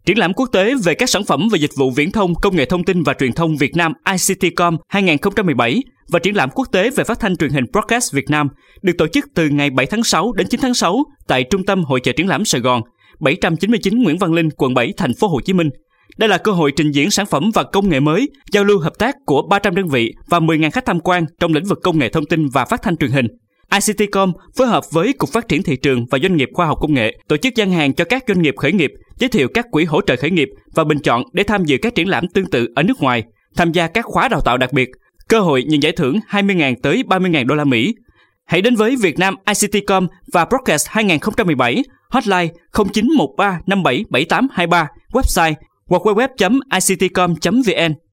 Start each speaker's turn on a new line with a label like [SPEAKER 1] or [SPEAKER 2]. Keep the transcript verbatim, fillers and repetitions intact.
[SPEAKER 1] Triển lãm quốc tế về các sản phẩm và dịch vụ viễn thông, công nghệ thông tin và truyền thông Việt Nam I C T Com hai không một bảy và triển lãm quốc tế về phát thanh truyền hình Broadcast Việt Nam được tổ chức từ ngày bảy tháng sáu đến chín tháng sáu tại Trung tâm Hội chợ triển lãm Sài Gòn, bảy trăm chín mươi chín Nguyễn Văn Linh, quận bảy, thành phố Hồ Chí Minh. Đây là cơ hội trình diễn sản phẩm và công nghệ mới, giao lưu hợp tác của ba trăm đơn vị và mười nghìn khách tham quan trong lĩnh vực công nghệ thông tin và phát thanh truyền hình. I C T Com phối hợp với Cục Phát triển Thị trường và Doanh nghiệp Khoa học Công nghệ tổ chức gian hàng cho các doanh nghiệp khởi nghiệp, giới thiệu các quỹ hỗ trợ khởi nghiệp và bình chọn để tham dự các triển lãm tương tự ở nước ngoài, tham gia các khóa đào tạo đặc biệt, cơ hội nhận giải thưởng hai mươi nghìn tới ba mươi nghìn đô la Mỹ. Hãy đến với Việt Nam I C T Com và Broadcast hai không một bảy, hotline không chín một ba năm bảy bảy tám hai ba, website w w w chấm i c t com chấm v n.